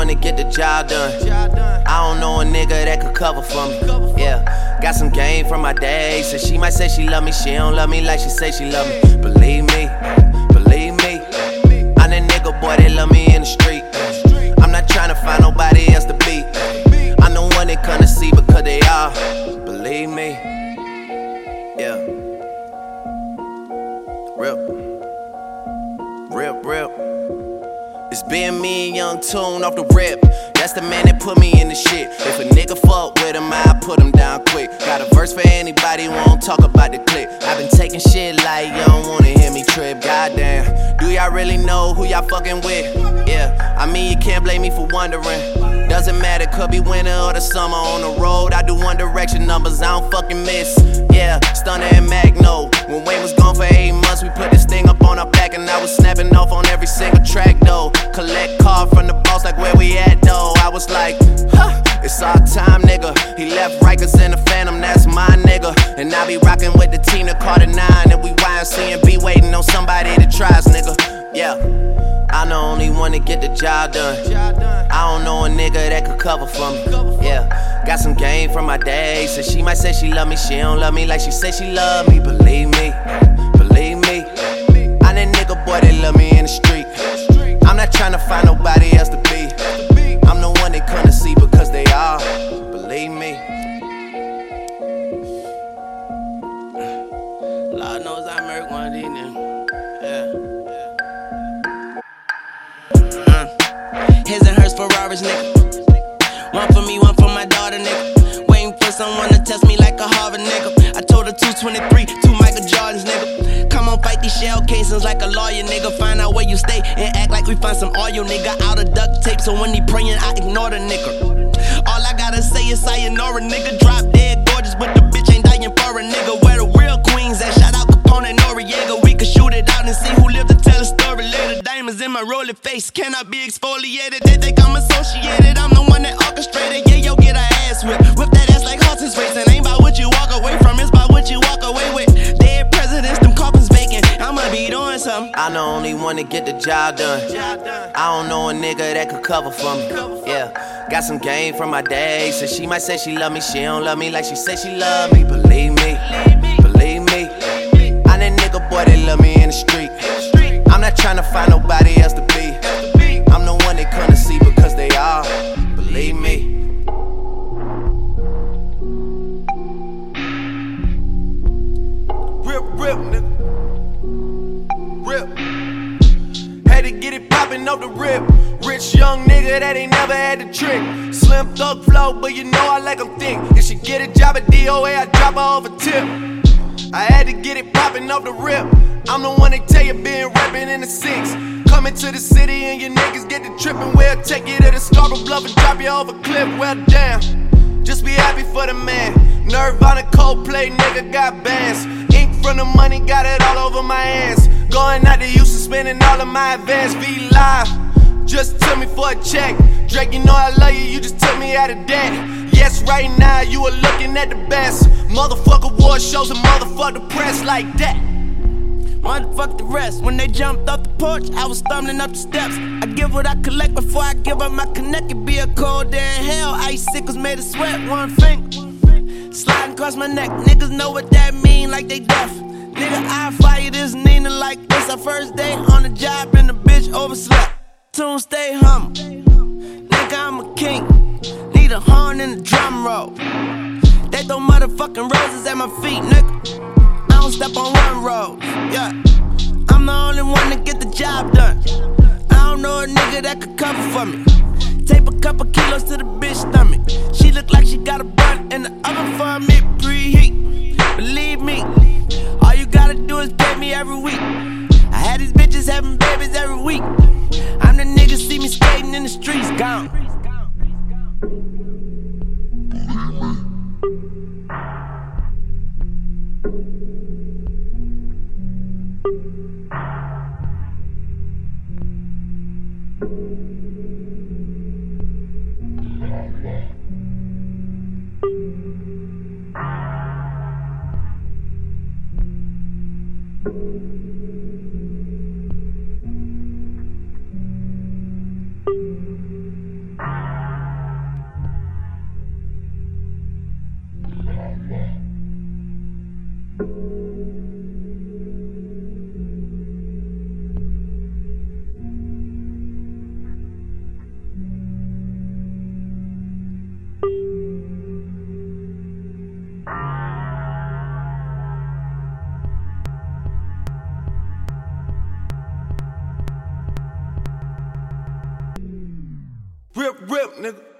one to get the job done. I don't know a nigga that could cover for me. Yeah, got some game from my day. So she might say she love me, she don't love me like she say she love me. Believe me, believe me. I'm the nigga boy that love me in the street. I'm not trying to find nobody else to be. I'm the one that come to see because they all believe me. Yeah. Rip. It's been me and Young Tune off the rip. That's the man that put me in the shit. If a nigga fuck with him, I put him down quick. Got a verse for anybody who won't talk about the clip. I've been taking shit like you don't wanna hear me trip. Goddamn, do y'all really know who y'all fucking with? Yeah, I mean you can't blame me for wondering. Doesn't matter, could be winter or the summer. On the road, I do One Direction numbers, I don't fucking miss. Yeah, Stunner and Magno. When Wayne was gone for 8 months, we put this thing up on our back, and I was snapping off on every single track though. Collect card from the boss like where we at though. I was like, huh, it's our time, nigga. He left Rikers in the Phantom, that's my nigga. And I be rocking with the team that caught a 9, and we YMC and be waiting on somebody to try us, nigga. Yeah, I'm the only one to get the job done. I don't know a nigga that could cover for me. Yeah, got some game from my day. So she might say she love me, she don't love me like she say she love me. Believe me, believe me. I'm that nigga boy that love me in the street. I'm not trying to find nobody else to be. I'm the one they come to see because they all believe me. Lord knows I murk one of these niggas. His and hers Ferraris, nigga. One for me, one for my daughter, nigga. Waiting for someone to test me like a Harvard, nigga. I told her 223, 2 Michael Jordans, nigga. Come on, fight these shell casings like a lawyer, nigga. Find out where you stay and act like we find some oil, nigga. Out of duct tape, so when he praying, I ignore the nigga. All I gotta say is sayonara, nigga. Drop dead gorgeous, but the bitch ain't dying for a nigga. Where the real queens at? Shout out Capone and Noriega. We can shoot it out and see who lived to tell a story later. Diamonds in my rolling face cannot be exfoliated. They think I'm associated, I'm the one that orchestrated. Yeah, yo, get a ass whip. Whip that ass like horses racing. Ain't about what you walk away from, it's about what you walk away with. Dead presidents, them coffins vacant. I'ma be doing something. I'm the only one to get the job done. I don't know a nigga that could cover for me. Yeah, got some game from my day. So she might say she love me, she don't love me like she say she love me. Believe me, believe me. I'm that nigga boy that love me in the street. I'm not trying to find nobody else to be. I'm the one they come to see because they all believe me. Rip, nigga. Rip. Had to get it poppin' off the rip. Rich young nigga that ain't never had the trick. Slim thug flow, but you know I like 'em thick. If she get a job at DOA, I drop her off a tip. I had to get it poppin' off the rip. I'm the one that tell you been rapping in the 6. Coming to the city and your niggas get to trippin'. We'll take you to the Scarborough Bluff and drop you off a cliff. Well, damn, just be happy for the man. Nirvana, Coldplay, nigga got bands. Ink from the money, got it all over my hands. Going out to Houston, spending all of my advance. Be live, just took me for a check. Drake, you know I love you, you just took me out of debt. Yes, right now you are looking at the best. Motherfucker award shows and motherfuck the press like that. Motherfuck the rest. When they jumped off the porch, I was stumbling up the steps. I give what I collect before I give up my connect. It be a cold day in hell. Icicles made of sweat, one finger sliding across my neck. Niggas know what that mean, like they deaf. Nigga, I fire this Nina like this. Our first day on the job and the bitch overslept. Tune stay humble. Nigga, I'm a king. Need a horn and a drum roll. They throw motherfucking roses at my feet, nigga. I don't step on one road, yeah. I'm the only one to get the job done. I don't know a nigga that could cover for me. Tape a couple kilos to the bitch stomach. She look like she got a bun in the oven for me, preheat. Believe me, all you gotta do is pay me every week. I had these bitches having babies every week. I'm the nigga see me skating in the streets, gone. Rip, rip, nigga.